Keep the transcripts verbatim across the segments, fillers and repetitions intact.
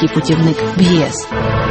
український путівник в ЄС.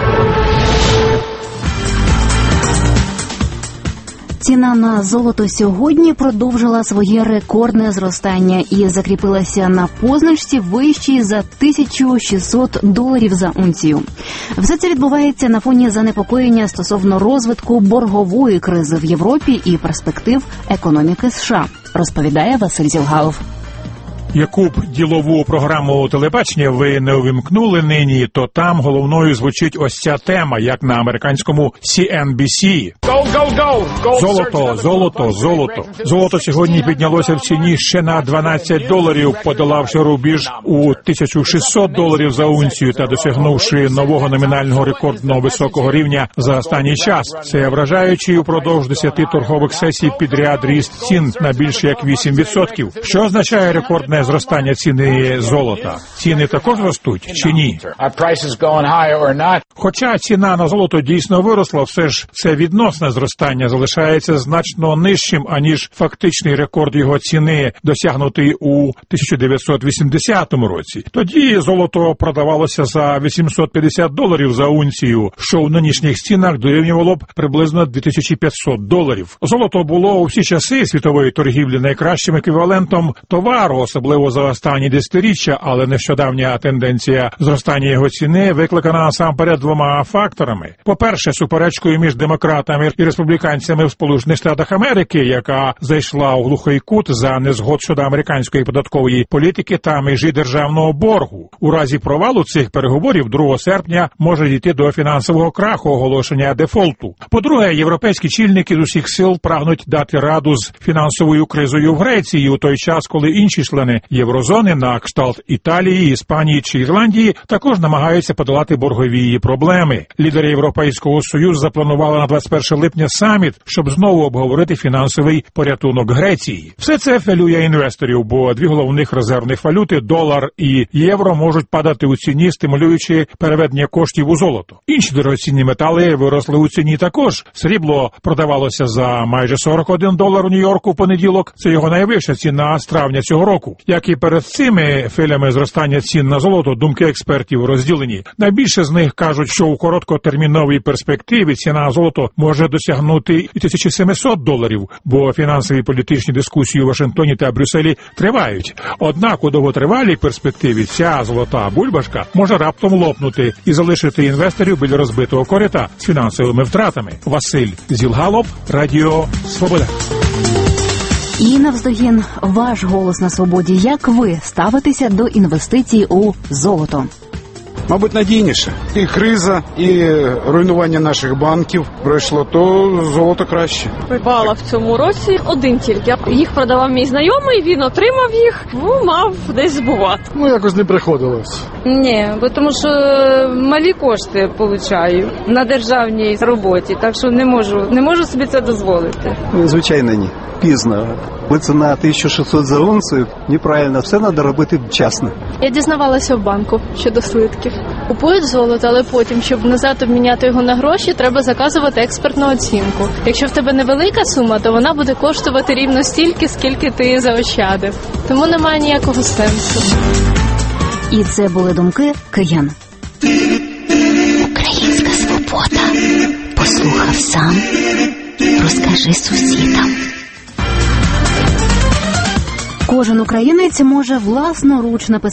Ціна на золото сьогодні продовжила своє рекордне зростання і закріпилася на позначці вищій за тисячу шістсот доларів за унцію. Все це відбувається на фоні занепокоєння стосовно розвитку боргової кризи в Європі і перспектив економіки США, розповідає Василь Зілгалов. Яку б ділову програму телебачення ви не увімкнули нині, то там головною звучить ось ця тема, як на американському сі ен бі сі. Золото, золото, золото. Золото сьогодні піднялося в ціні ще на дванадцять доларів, подолавши рубіж у тисячу шістсот доларів за унцію та досягнувши нового номінального рекордного високого рівня за останній час. Це вражаючий упродовж десяти торгових сесій підряд ріст цін на більше як вісім відсотків. Що означає рекордне зростання ціни золота? Ціни також ростуть чи ні? Хоча ціна на золото дійсно виросла, все ж це відносне зростання залишається значно нижчим, аніж фактичний рекорд його ціни, досягнутий у тисяча дев'ятсот вісімдесятому році. Тоді золото продавалося за вісімсот п'ятдесят доларів за унцію, що в нинішніх цінах дорівнювало б приблизно дві тисячі п'ятсот доларів. Золото було у всі часи світової торгівлі найкращим еквівалентом товару, особливо за останні десятиріччя, але нещодавня тенденція зростання його ціни викликана насамперед двома факторами. По-перше, суперечкою між демократами і республіканцями в Сполучених Штатах Америки, яка зайшла у глухий кут за незгод щодо американської податкової політики та межі державного боргу. У разі провалу цих переговорів другого серпня може дійти до фінансового краху, оголошення дефолту. По-друге, європейські чільники з усіх сил прагнуть дати раду з фінансовою кризою в Греції у той час, коли інші члени єврозони на кшталт Італії, Іспанії чи Ірландії також намагаються подолати боргові проблеми. Лідери Європейського Союзу запланували на двадцять перше липня саміт, щоб знову обговорити фінансовий порятунок Греції. Все це хвилює інвесторів, бо дві головних резервних валюти – долар і євро – можуть падати у ціні, стимулюючи переведення коштів у золото. Інші дорогоцінні метали виросли у ціні також. Срібло продавалося за майже сорок один долар у Нью-Йорку в понеділок. Це його найвища ціна з травня цього року. Як і перед цими хвилями зростання цін на золото, думки експертів розділені. Найбільше з них кажуть, що у короткотерміновій перспективі ціна на золото може досягнути і тисячі сімсот доларів, бо фінансові політичні дискусії у Вашингтоні та Брюсселі тривають. Однак у довготривалій перспективі ця золота бульбашка може раптом лопнути і залишити інвесторів біля розбитого корита з фінансовими втратами. Василь Зілгалов, Радіо Свобода. І навздогін ваш голос на свободі. Як ви ставитеся до інвестицій у золото? Мабуть, надійніше. І криза, і руйнування наших банків пройшло, то золото краще. Придбала в цьому році один тільки. Їх продавав мій знайомий, він отримав їх, ну, мав десь збувати. Ну, якось не приходилось. Ні, бо тому що малі кошти получаю на державній роботі, так що не можу, не можу собі це дозволити. Звичайно, ні. Пізно. Бо ціна тисяча шістсот за унцію, неправильно, все треба робити вчасно. Я дізнавалася в банку щодо слитків. Купують золото, але потім, щоб назад обміняти його на гроші, треба заказувати експертну оцінку. Якщо в тебе невелика сума, то вона буде коштувати рівно стільки, скільки ти заощадив. Тому немає ніякого сенсу. І це були думки киян. Українська свобода. Послухав сам, розкажи сусідам. Кожен українець може власноруч написати